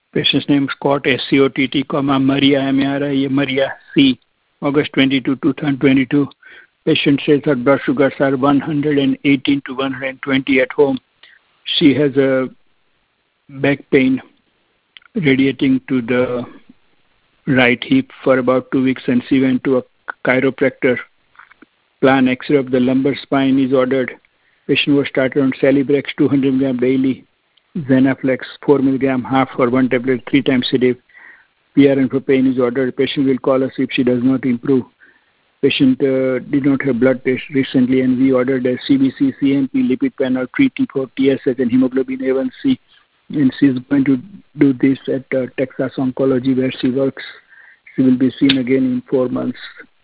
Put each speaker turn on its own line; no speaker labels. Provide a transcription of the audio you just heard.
Patient's name Scott, SCOTT, Maria, MARIA, Maria C, August 22, 2022. Patient says her blood sugars are 118 to 120 at home. She has a back pain radiating to the right hip for about 2 weeks, and she went to a chiropractor. Plan X-ray of the lumbar spine is ordered. Patient was started on Celebrex 200 mg daily, Zenaflex 4 mg half or 1 tablet 3 times a day. PRN for pain is ordered. Patient will call us if she does not improve. Patient did not have blood test recently, and we ordered a CBC, CMP, lipid panel, 3T4, TSH, and hemoglobin A1C. And she is going to do this at Texas Oncology, where she works. She will be seen again in 4 months.